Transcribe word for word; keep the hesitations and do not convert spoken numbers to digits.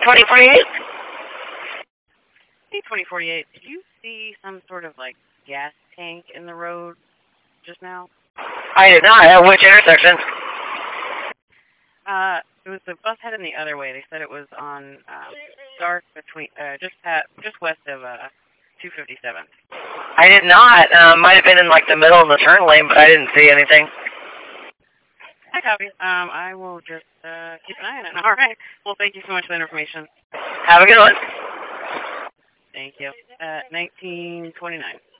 twenty forty-eight? Hey, twenty forty-eight, did you see some sort of, like, gas tank in the road just now? I did not. At which intersection? Uh, it was the bus heading the other way. They said it was on, uh, Stark between, uh, just at, just west of, uh, two fifty-seven. I did not. Um, might have been in, like, the middle of the turn lane, but I didn't see anything. I copy. Um, I will just, uh, keep an eye on it. All right. Well, thank you so much for the information. Have a good one. Thank you. Uh, nineteen twenty-nine.